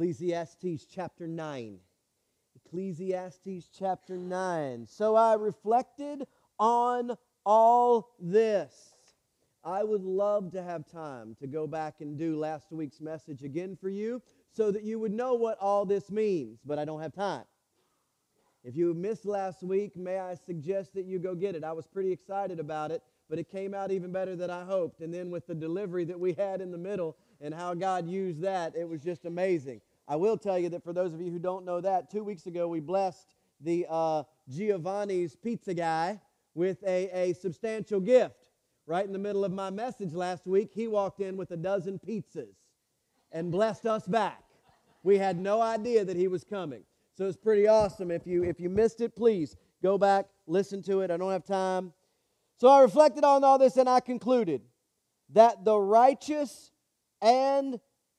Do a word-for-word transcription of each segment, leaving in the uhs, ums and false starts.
Ecclesiastes chapter nine. Ecclesiastes chapter nine. So I reflected on all this. I would love to have time to go back and do last week's message again for you so that you would know what all this means, but I don't have time. If you missed last week, may I suggest that you go get it. I was pretty excited about it, but it came out even better than I hoped. And then with the delivery that we had in the middle and how God used that, it was just amazing. I will tell you that for those of you who don't know that, two weeks ago we blessed the uh, Giovanni's Pizza guy with a, a substantial gift. Right in the middle of my message last week, he walked in with a dozen pizzas and blessed us back. We had no idea that he was coming. So it's pretty awesome. If you, if you missed it, please go back, listen to it. I don't have time. So I reflected on all this and I concluded that the righteous and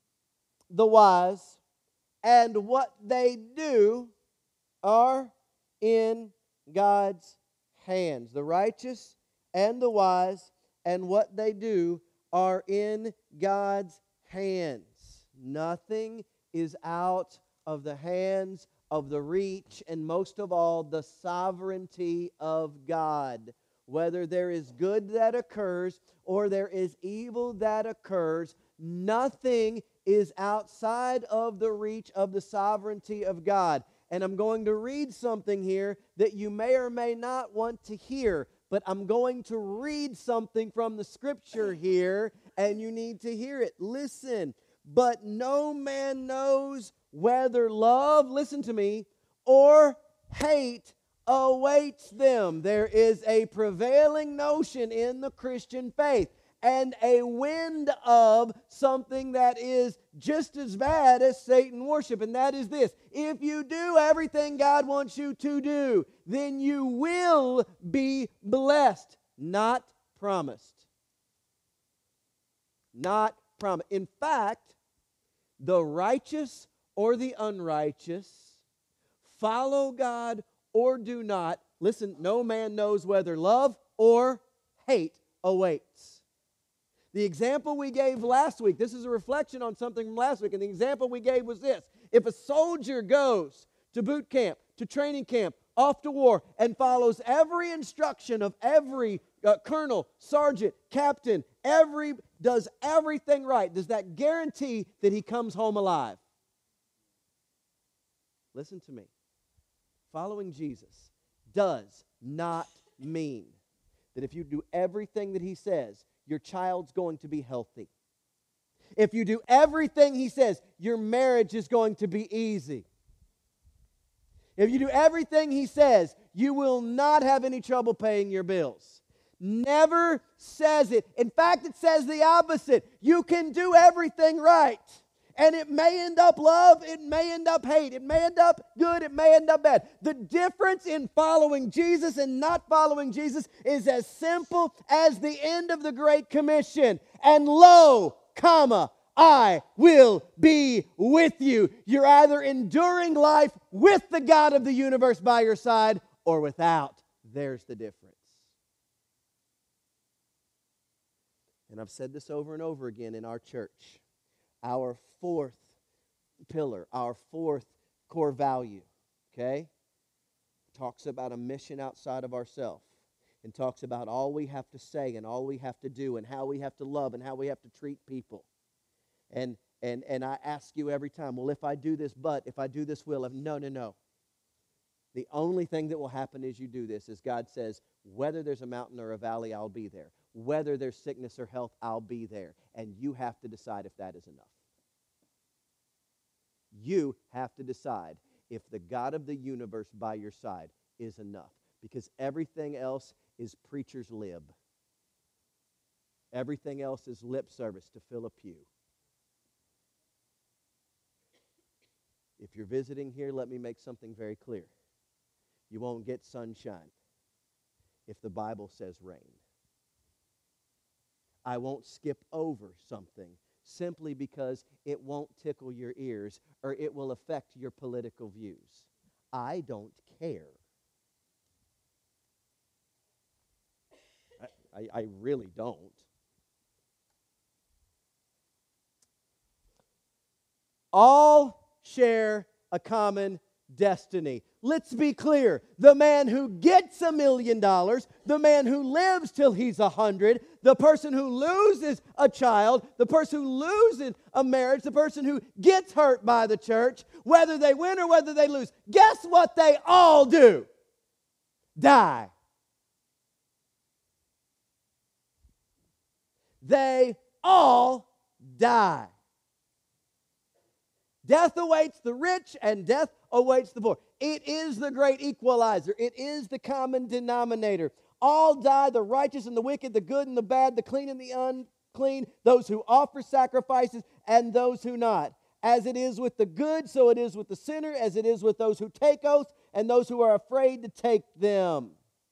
the wise and what they do are in God's hands. The righteous and the wise and what they do are in God's hands. Nothing is out of the hands, of the reach, and most of all, the sovereignty of God. Whether there is good that occurs or there is evil that occurs, nothing is outside of the reach of the sovereignty of God. And I'm going to read something here that you may or may not want to hear, but I'm going to read something from the Scripture here, and you need to hear it. Listen. But no man knows whether love, listen to me, or hate awaits them. There is a prevailing notion in the Christian faith and a wind of something that is just as bad as Satan worship, and that is this. If you do everything God wants you to do, then you will be blessed, not promised. Not promised. In fact, the righteous or the unrighteous, follow God or do not, listen, no man knows whether love or hate awaits. The example we gave last week, this is a reflection on something from last week, and the example we gave was this. If a soldier goes to boot camp, to training camp, off to war, and follows every instruction of every uh, colonel, sergeant, captain, every does everything right, does that guarantee that he comes home alive? Listen to me. Following Jesus does not mean that if you do everything that He says, your child's going to be healthy. If you do everything He says, your marriage is going to be easy. If you do everything He says, you will not have any trouble paying your bills. Never says it. In fact, it says the opposite. You can do everything right. And it may end up love, it may end up hate, it may end up good, it may end up bad. The difference in following Jesus and not following Jesus is as simple as the end of the Great Commission. And lo, comma, I will be with you. You're either enduring life with the God of the universe by your side or without. There's the difference. And I've said this over and over again in our church. Our fourth pillar, our fourth core value, okay, talks about a mission outside of ourselves and talks about all we have to say and all we have to do and how we have to love and how we have to treat people. And and and I ask you every time, well, if I do this, but if I do this, will. If, no, no, no. The only thing that will happen as you do this is God says, whether there's a mountain or a valley, I'll be there. Whether there's sickness or health, I'll be there. And you have to decide if that is enough. You have to decide if the God of the universe by your side is enough. Because everything else is preacher's lib. Everything else is lip service to fill a pew. If you're visiting here, let me make something very clear. You won't get sunshine if the Bible says rain. I won't skip over something simply because it won't tickle your ears or it will affect your political views. I don't care. I, I, I really don't. All share a common destiny. Let's be clear. The man who gets a million dollars, the man who lives till he's a hundred, the person who loses a child, the person who loses a marriage, the person who gets hurt by the church, whether they win or whether they lose, guess what they all do? Die. They all die. Death awaits the rich and death awaits the poor. It is the great equalizer. It is the common denominator. All die, the righteous and the wicked, the good and the bad, the clean and the unclean, those who offer sacrifices and those who not. As it is with the good, so it is with the sinner, as it is with those who take oaths and those who are afraid to take them.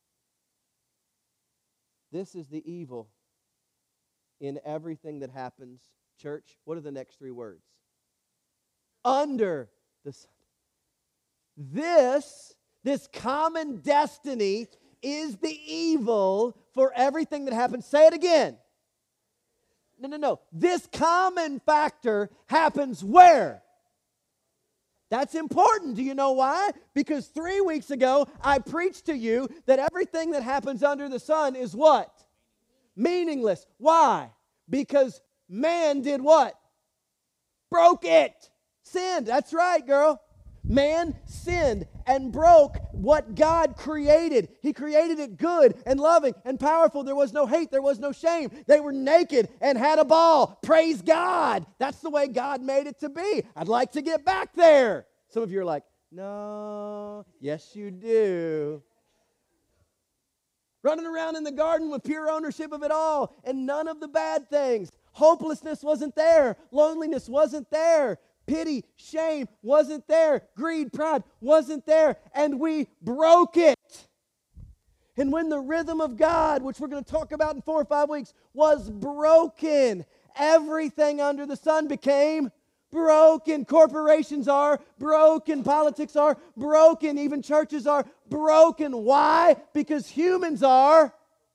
This is the evil in everything that happens. Church, what are the next three words? Under the sun. This, this common destiny is the evil for everything that happens. Say it again. No, no, no. This common factor happens where? That's important. Do you know why? Because three weeks ago, I preached to you that everything that happens under the sun is what? Meaningless. Why? Because man did what? Broke it. Sinned. That's right, girl. Man sinned and broke what God created. He created it good and loving and powerful. There was no hate. There was no shame. They were naked and had a ball. Praise God. That's the way God made it to be. I'd like to get back there. Some of you are like, no. Yes, you do. Running around in the garden with pure ownership of it all and none of the bad things. Hopelessness wasn't there. Loneliness wasn't there. Pity, shame wasn't there. Greed, pride wasn't there. And we broke it. And when the rhythm of God, which we're going to talk about in four or five weeks, was broken, everything under the sun became broken. Corporations are broken. Politics are broken. Even churches are broken. Why? Because humans are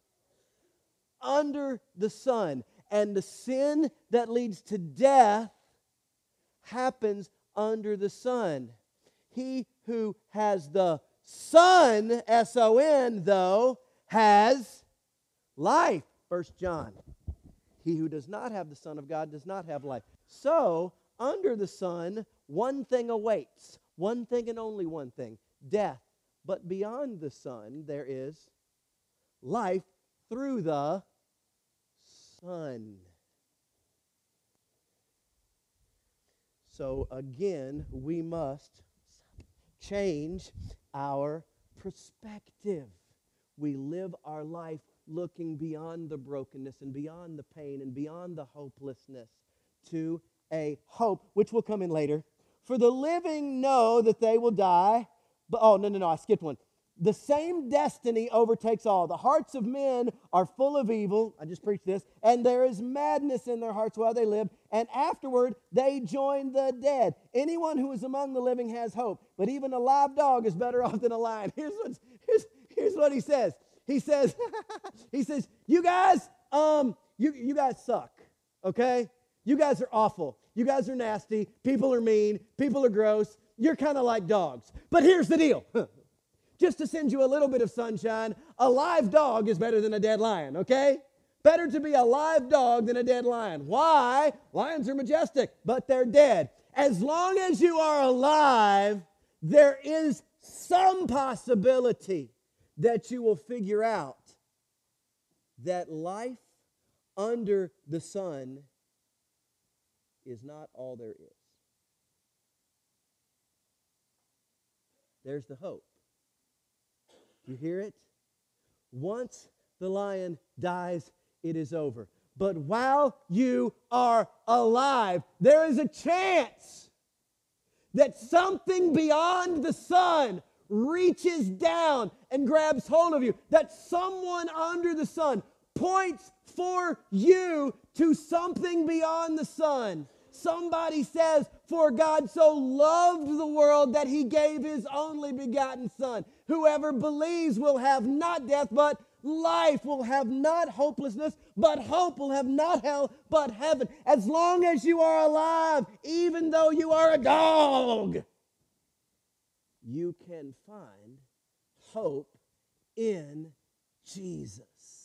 under the sun. And the sin that leads to death happens under the sun. He who has the Son, S O N, though, has life. First John. He who does not have the Son of God does not have life. So, under the sun, one thing awaits. One thing and only one thing. Death. But beyond the sun, there is life through the Son. So again, we must change our perspective. We live our life looking beyond the brokenness and beyond the pain and beyond the hopelessness to a hope, which will come in later. For the living know that they will die. But, oh, no, no, no, I skipped one. The same destiny overtakes all. The hearts of men are full of evil. I just preached this. And there is madness in their hearts while they live. And afterward, they join the dead. Anyone who is among the living has hope. But even a live dog is better off than a lion. Here's what, here's, here's what he says. He says, he says, you guys, um, you, you guys suck, okay? You guys are awful. You guys are nasty. People are mean. People are gross. You're kind of like dogs. But here's the deal. Just to send you a little bit of sunshine, a live dog is better than a dead lion, okay? Better to be a live dog than a dead lion. Why? Lions are majestic, but they're dead. As long as you are alive, there is some possibility that you will figure out that life under the sun is not all there is. There's the hope. You hear it? Once the lion dies, it is over. But while you are alive, there is a chance that something beyond the sun reaches down and grabs hold of you. That someone under the sun points for you to something beyond the sun. Somebody says, for God so loved the world that he gave his only begotten Son. Whoever believes will have not death, but life will have not hopelessness, but hope will have not hell, but heaven. As long as you are alive, even though you are a dog, you can find hope in Jesus.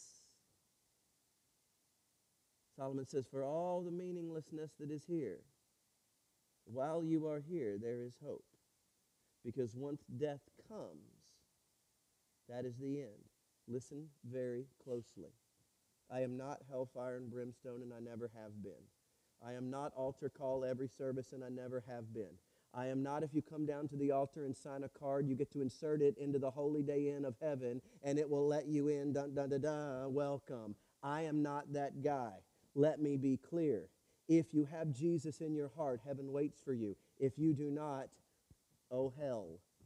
Solomon says, for all the meaninglessness that is here, while you are here, there is hope. Because once death comes, that is the end. Listen very closely. I am not hellfire and brimstone, and I never have been. I am not altar call every service, and I never have been. I am not, if you come down to the altar and sign a card, you get to insert it into the holy day inn of heaven, and it will let you in, dun, dun, dun, dun, welcome. I am not that guy. Let me be clear. If you have Jesus in your heart, heaven waits for you. If you do not, oh hell.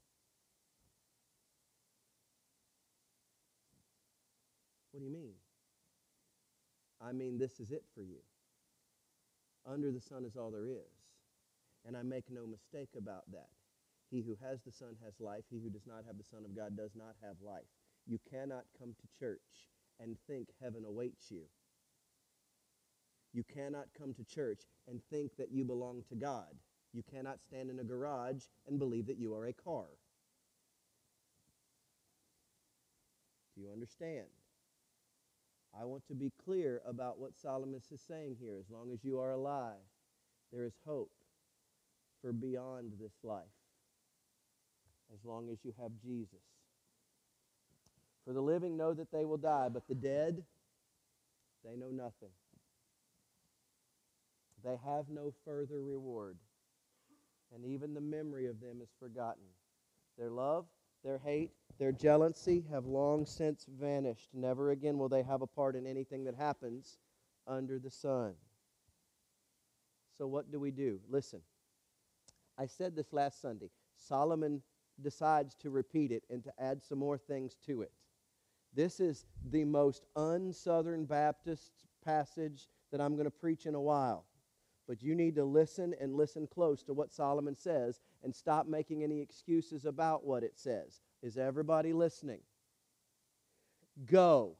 What do you mean? I mean, this is it for you. Under the sun is all there is. And I make no mistake about that. He who has the Son has life. He who does not have the Son of God does not have life. You cannot come to church and think heaven awaits you. You cannot come to church and think that you belong to God. You cannot stand in a garage and believe that you are a car. Do you understand? I want to be clear about what Solomon is saying here. As long as you are alive, there is hope for beyond this life. As long as you have Jesus. For the living know that they will die, but the dead, they know nothing. They have no further reward, and even the memory of them is forgotten. Their love, their hate, their jealousy have long since vanished. Never again will they have a part in anything that happens under the sun. So what do we do? Listen, I said this last Sunday. Solomon decides to repeat it and to add some more things to it. This is the most un-Southern Baptist passage that I'm going to preach in a while. But you need to listen and listen close to what Solomon says and stop making any excuses about what it says. Is everybody listening? Go.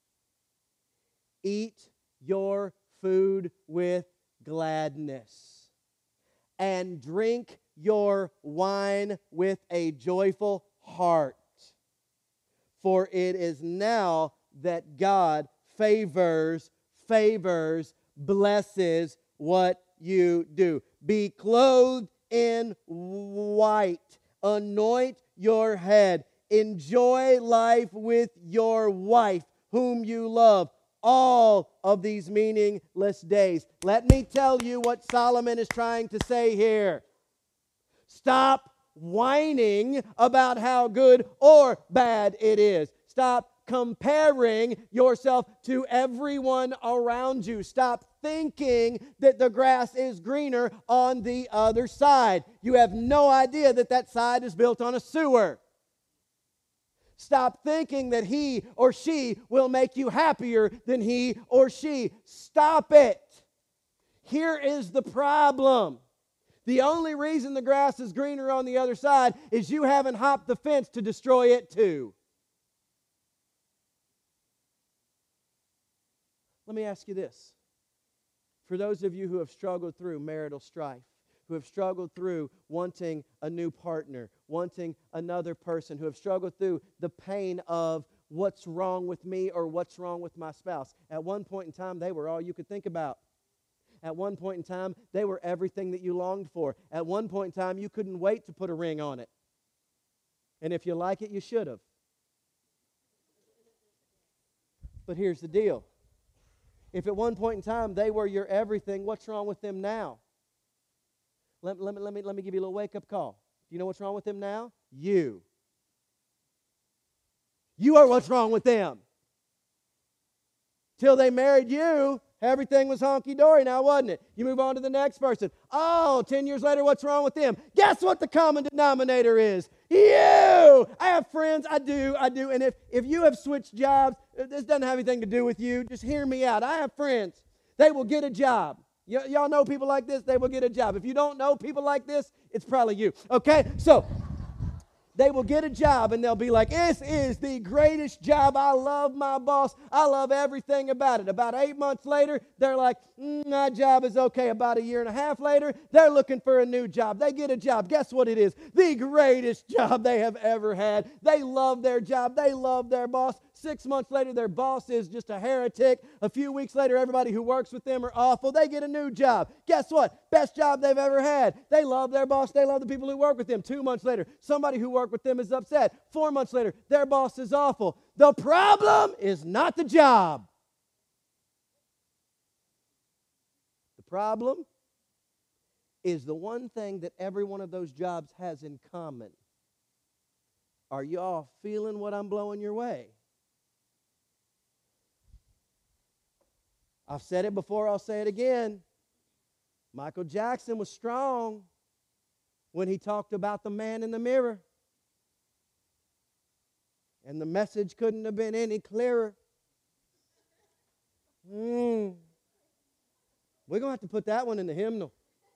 Eat your food with gladness and drink your wine with a joyful heart. For it is now that God favors, favors, blesses what you do. Be clothed in white. Anoint your head. Enjoy life with your wife, whom you love, all of these meaningless days. Let me tell you what Solomon is trying to say here. Stop whining about how good or bad it is. Stop comparing yourself to everyone around you. Stop thinking that the grass is greener on the other side. You have no idea that that side is built on a sewer. Stop thinking that he or she will make you happier than he or she. Stop it. Here is the problem. The only reason the grass is greener on the other side is you haven't hopped the fence to destroy it too. Let me ask you this. For those of you who have struggled through marital strife, who have struggled through wanting a new partner, wanting another person, who have struggled through the pain of what's wrong with me or what's wrong with my spouse. At one point in time, they were all you could think about. At one point in time, they were everything that you longed for. At one point in time, you couldn't wait to put a ring on it. And if you like it, you should have. But here's the deal. If at one point in time they were your everything, what's wrong with them now? Let, let, me, let, me, let me give you a little wake-up call. Do you know what's wrong with them now? You. You are what's wrong with them. Till they married you, everything was honky-dory now, wasn't it? You move on to the next person. Oh, ten years later, what's wrong with them? Guess what the common denominator is? You! I have friends, I do, I do. And if, if you have switched jobs, this doesn't have anything to do with you. Just hear me out. I have friends. They will get a job. Y- y'all know people like this? They will get a job. If you don't know people like this, it's probably you. Okay? So, They will get a job and they'll be like, this is the greatest job. I love my boss. I love everything about it. About eight months later, they're like, mm, my job is okay. About a year and a half later, they're looking for a new job. They get a job. Guess what it is? The greatest job they have ever had. They love their job. They love their boss. Six months later, their boss is just a heretic. A few weeks later, everybody who works with them are awful. They get a new job. Guess what? Best job they've ever had. They love their boss. They love the people who work with them. Two months later, somebody who worked with them is upset. Four months later, their boss is awful. The problem is not the job. The problem is the one thing that every one of those jobs has in common. Are y'all feeling what I'm blowing your way? I've said it before, I'll say it again. Michael Jackson was strong when he talked about the man in the mirror. And the message couldn't have been any clearer. Mm. We're going to have to put that one in the hymnal.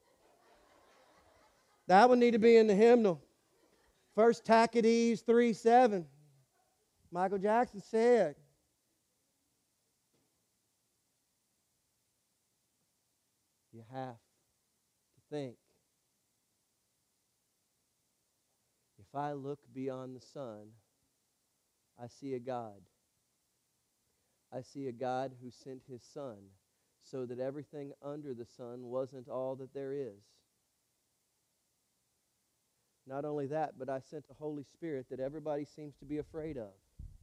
That one need to be in the hymnal. First Tacites three seven. Michael Jackson said, you have to think. If I look beyond the sun, I see a God. I see a God who sent His Son so that everything under the sun wasn't all that there is. Not only that, but I sent a Holy Spirit that everybody seems to be afraid of.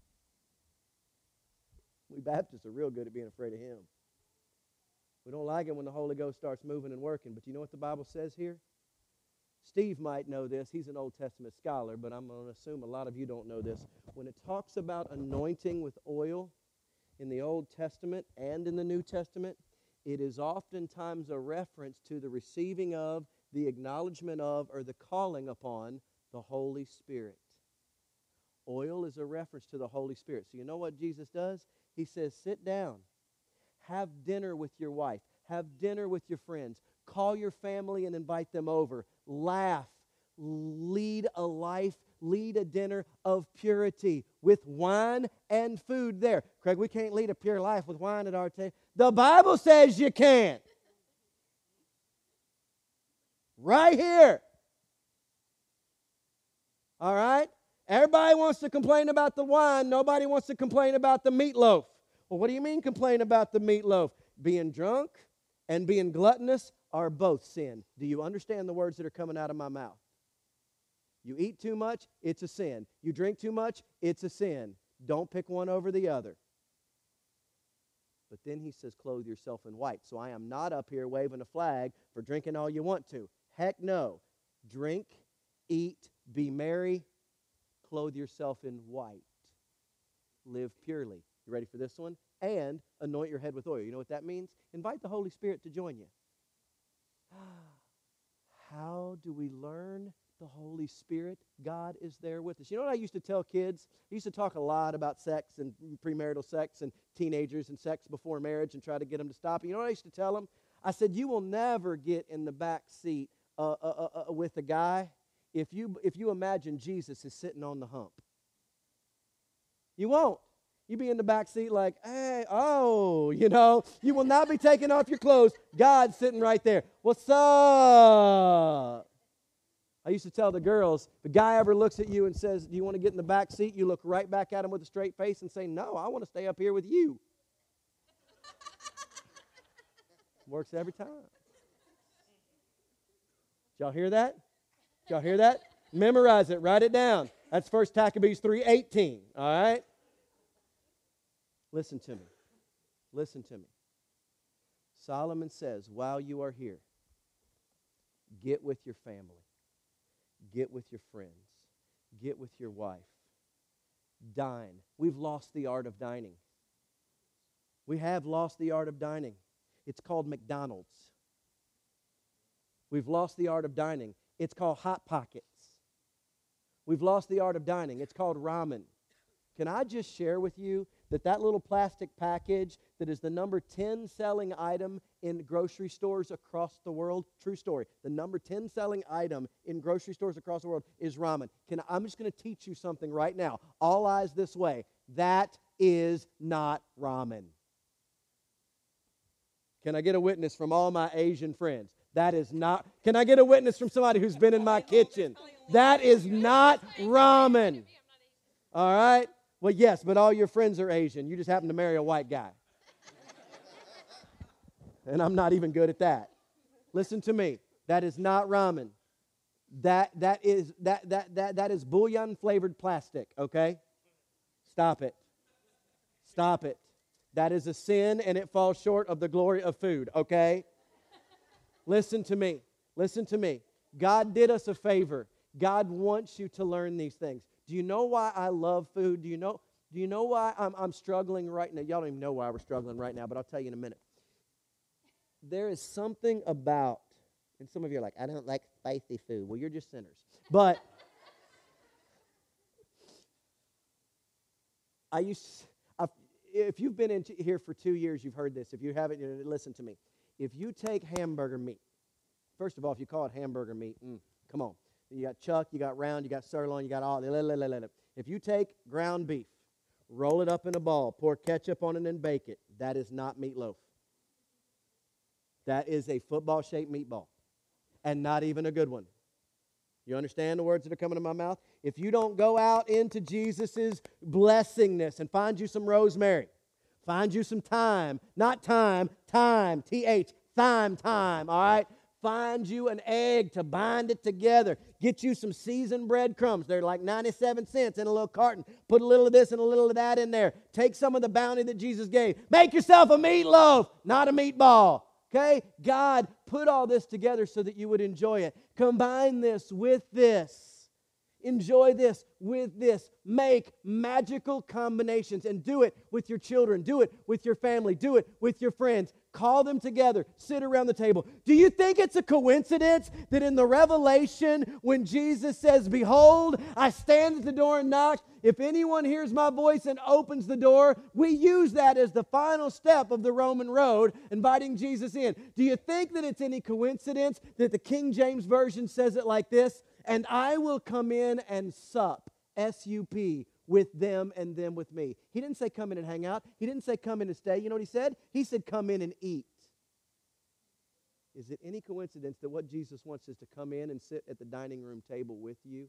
We Baptists are real good at being afraid of Him. We don't like it when the Holy Ghost starts moving and working. But you know what the Bible says here? Steve might know this. He's an Old Testament scholar, but I'm going to assume a lot of you don't know this. When it talks about anointing with oil in the Old Testament and in the New Testament, it is oftentimes a reference to the receiving of, the acknowledgement of, or the calling upon the Holy Spirit. Oil is a reference to the Holy Spirit. So you know what Jesus does? He says, sit down. Have dinner with your wife. Have dinner with your friends. Call your family and invite them over. Laugh. Lead a life, lead a dinner of purity with wine and food there. Craig, we can't lead a pure life with wine at our table. The Bible says you can. Right here. All right? Everybody wants to complain about the wine. Nobody wants to complain about the meatloaf. Well, what do you mean complain about the meatloaf? Being drunk and being gluttonous are both sin. Do you understand the words that are coming out of my mouth? You eat too much, it's a sin. You drink too much, it's a sin. Don't pick one over the other. But then he says, clothe yourself in white. So I am not up here waving a flag for drinking all you want to. Heck no. Drink, eat, be merry, clothe yourself in white. Live purely. You ready for this one? And anoint your head with oil. You know what that means? Invite the Holy Spirit to join you. How do we learn the Holy Spirit? God is there with us. You know what I used to tell kids? I used to talk a lot about sex and premarital sex and teenagers and sex before marriage and try to get them to stop. You know what I used to tell them? I said, you will never get in the back seat uh, uh, uh, with a guy if you, if you imagine Jesus is sitting on the hump. You won't. You be in the back seat like, hey, oh, you know, you will not be taking off your clothes. God's sitting right there. What's up? I used to tell the girls, if a guy ever looks at you and says, do you want to get in the back seat? You look right back at him with a straight face and say, no, I want to stay up here with you. Works every time. Did y'all hear that? Did y'all hear that? Memorize it. Write it down. That's First Tacites three eighteen. All right? Listen to me. Listen to me. Solomon says, while you are here, get with your family. Get with your friends. Get with your wife. Dine. We've lost the art of dining. We have lost the art of dining. It's called McDonald's. We've lost the art of dining. It's called Hot Pockets. We've lost the art of dining. It's called ramen. Can I just share with you that that little plastic package that is the number ten selling item in grocery stores across the world, true story, the number ten selling item in grocery stores across the world is ramen. Can I, I'm just going to teach you something right now. All eyes this way. That is not ramen. Can I get a witness from all my Asian friends? That is not. Can I get a witness from somebody who's been in my kitchen? That is not ramen. All right? Well, yes, but all your friends are Asian. You just happen to marry a white guy. And I'm not even good at that. Listen to me. That is not ramen. That that is that that that that is bouillon flavored plastic, okay? Stop it. Stop it. That is a sin and it falls short of the glory of food, okay? Listen to me. Listen to me. God did us a favor. God wants you to learn these things. Do you know why I love food? Do you know, do you know why I'm, I'm struggling right now? Y'all don't even know why we're struggling right now, but I'll tell you in a minute. There is something about, and some of you are like, I don't like spicy food. Well, you're just sinners. But I used, I've, if you've been in here for two years, you've heard this. If you haven't, listen to me. If you take hamburger meat, first of all, if you call it hamburger meat, mm, come on. You got chuck, you got round, you got sirloin, you got all. If you take ground beef, roll it up in a ball, pour ketchup on it and bake it, that is not meatloaf. That is a football-shaped meatball, and not even a good one. You understand the words that are coming to my mouth? If you don't go out into Jesus' blessingness and find you some rosemary, find you some thyme, not time, time, T H, thyme, time, all right? Find you an egg to bind it together. Get you some seasoned breadcrumbs. They're like ninety-seven cents in a little carton. Put a little of this and a little of that in there. Take some of the bounty that Jesus gave. Make yourself a meatloaf, not a meatball. Okay? God put all this together so that you would enjoy it. Combine this with this. Enjoy this with this. Make magical combinations and do it with your children. Do it with your family. Do it with your friends. Call them together. Sit around the table. Do you think it's a coincidence that in the Revelation when Jesus says, behold, I stand at the door and knock. If anyone hears my voice and opens the door, we use that as the final step of the Roman road, inviting Jesus in. Do you think that it's any coincidence that the King James Version says it like this? And I will come in and sup, S U P, with them and them with me. He didn't say come in and hang out. He didn't say come in and stay. You know what he said? He said come in and eat. Is it any coincidence that what Jesus wants is to come in and sit at the dining room table with you?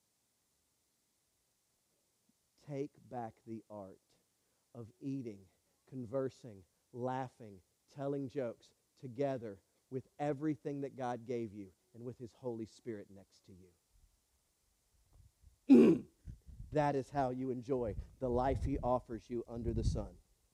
Take back the art of eating, conversing, laughing, telling jokes together with everything that God gave you and with His Holy Spirit next to you. That is how you enjoy the life He offers you under the sun.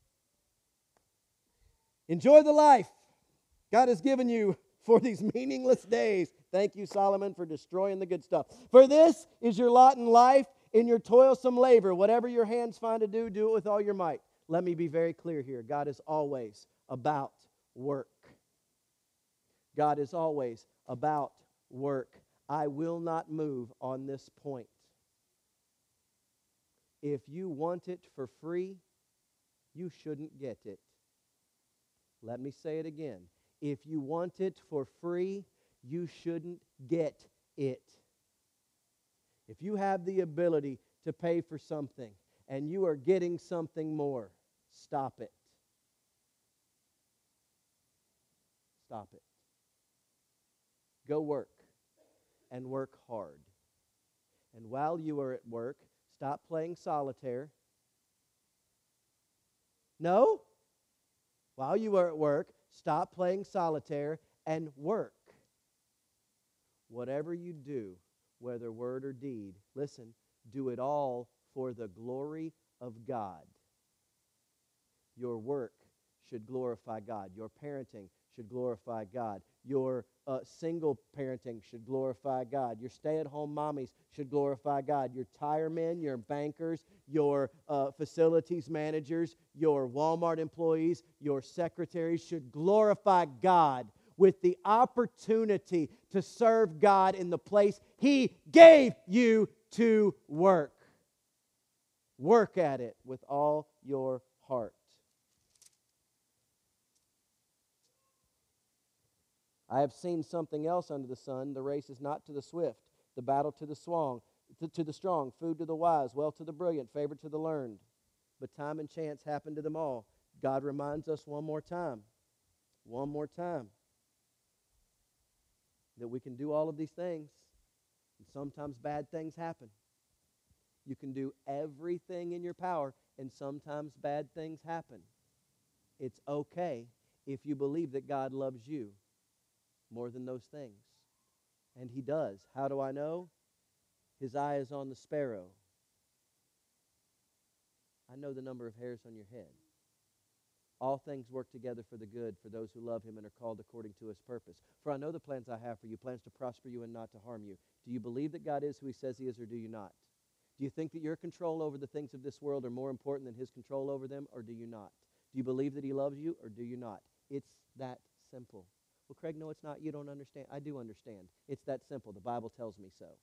Enjoy the life God has given you for these meaningless days. Thank you, Solomon, for destroying the good stuff. For this is your lot in life, in your toilsome labor. Whatever your hands find to do, do it with all your might. Let me be very clear here. God is always about work. God is always about work. I will not move on this point. If you want it for free, you shouldn't get it. Let me say it again. If you want it for free, you shouldn't get it. If you have the ability to pay for something and you are getting something more, stop it. Stop it. Go work, and work hard. And while you are at work, stop playing solitaire. No? While you are at work, stop playing solitaire and work. Whatever you do, whether word or deed, listen, do it all for the glory of God. Your work should glorify God. Your parenting should glorify God. Your uh, single parenting should glorify God. Your stay-at-home mommies should glorify God. Your tire men, your bankers, your uh, facilities managers, your Walmart employees, your secretaries should glorify God with the opportunity to serve God in the place He gave you to work. Work at it with all your heart. I have seen something else under the sun. The race is not to the swift, the battle to the strong, to, to the strong, food to the wise, wealth to the brilliant, favor to the learned. But time and chance happen to them all. God reminds us one more time, one more time, that we can do all of these things, and sometimes bad things happen. You can do everything in your power, and sometimes bad things happen. It's okay if you believe that God loves you more than those things. And He does. How do I know? His eye is on the sparrow. I know the number of hairs on your head. All things work together for the good for those who love Him and are called according to His purpose. For I know the plans I have for you, plans to prosper you and not to harm you. Do you believe that God is who He says He is, or do you not? Do you think that your control over the things of this world are more important than His control over them, or do you not? Do you believe that He loves you, or do you not? It's that simple. Well, Craig, no, it's not. You don't understand. I do understand. It's that simple. The Bible tells me so.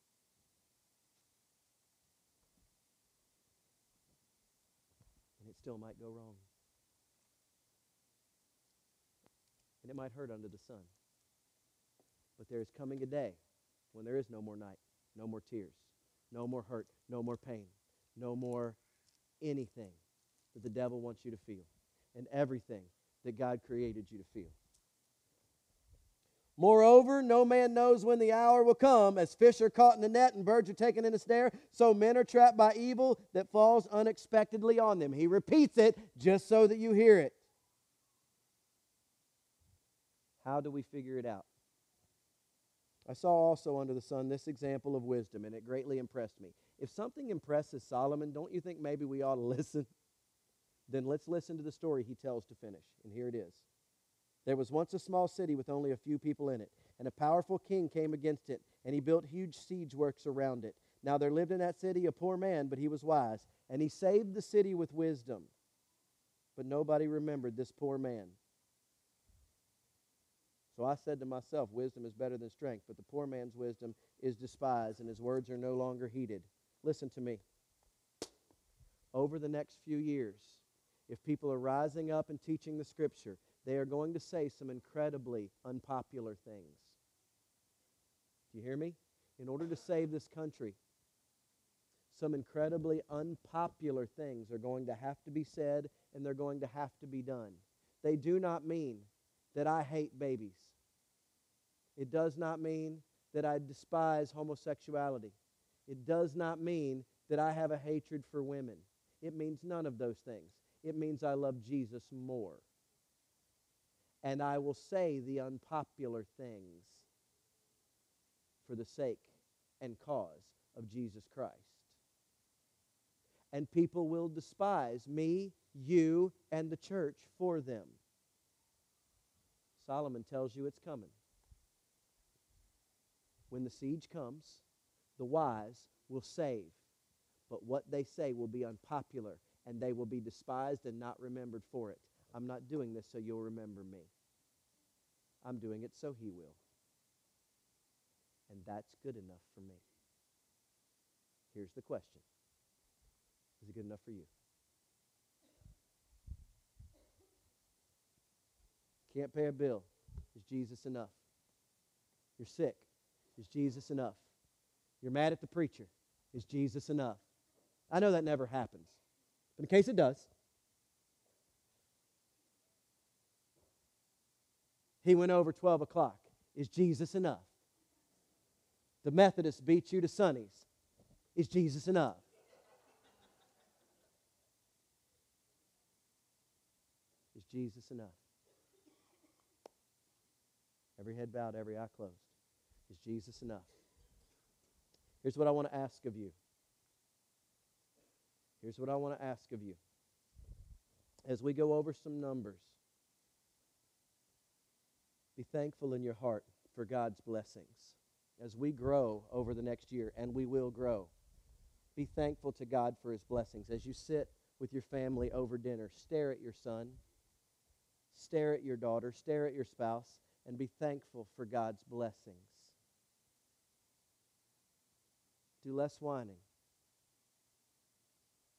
And it still might go wrong. And it might hurt under the sun. But there is coming a day when there is no more night, no more tears, no more hurt, no more pain, no more anything that the devil wants you to feel, and everything that God created you to feel. Moreover, no man knows when the hour will come. As fish are caught in the net and birds are taken in a snare, so men are trapped by evil that falls unexpectedly on them. He repeats it just so that you hear it. How do we figure it out? I saw also under the sun this example of wisdom, and it greatly impressed me. If something impresses Solomon, don't you think maybe we ought to listen? Then let's listen to the story he tells to finish. And here it is. There was once a small city with only a few people in it, and a powerful king came against it, and he built huge siege works around it. Now there lived in that city a poor man, but he was wise, and he saved the city with wisdom. But nobody remembered this poor man. So I said to myself, wisdom is better than strength, but the poor man's wisdom is despised, and his words are no longer heeded. Listen to me. Over the next few years, if people are rising up and teaching the Scripture, they are going to say some incredibly unpopular things. Do you hear me? In order to save this country, some incredibly unpopular things are going to have to be said, and they're going to have to be done. They do not mean that I hate babies. It does not mean that I despise homosexuality. It does not mean that I have a hatred for women. It means none of those things. It means I love Jesus more. And I will say the unpopular things for the sake and cause of Jesus Christ. And people will despise me, you, and the church for them. Solomon tells you it's coming. When the siege comes, the wise will save, but what they say will be unpopular, and they will be despised and not remembered for it. I'm not doing this so you'll remember me. I'm doing it so He will. And that's good enough for me. Here's the question. Is it good enough for you? Can't pay a bill. Is Jesus enough? You're sick. Is Jesus enough? You're mad at the preacher. Is Jesus enough? I know that never happens. But in case it does, he went over twelve o'clock. Is Jesus enough? The Methodists beat you to Sonny's. Is Jesus enough? Is Jesus enough? Every head bowed, every eye closed. Is Jesus enough? Here's what I want to ask of you. Here's what I want to ask of you. As we go over some numbers, be thankful in your heart for God's blessings. As we grow over the next year, and we will grow, be thankful to God for His blessings. As you sit with your family over dinner, stare at your son, stare at your daughter, stare at your spouse, and be thankful for God's blessings. Do less whining.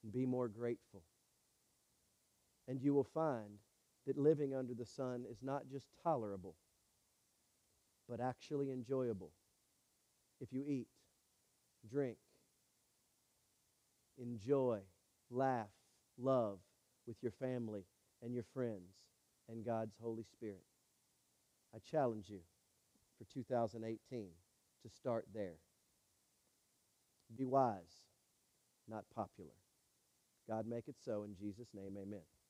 and be more grateful. And you will find that living under the sun is not just tolerable, but actually enjoyable. If you eat, drink, enjoy, laugh, love with your family and your friends and God's Holy Spirit. I challenge you for two thousand eighteen to start there. Be wise, not popular. God make it so. In Jesus' name, amen.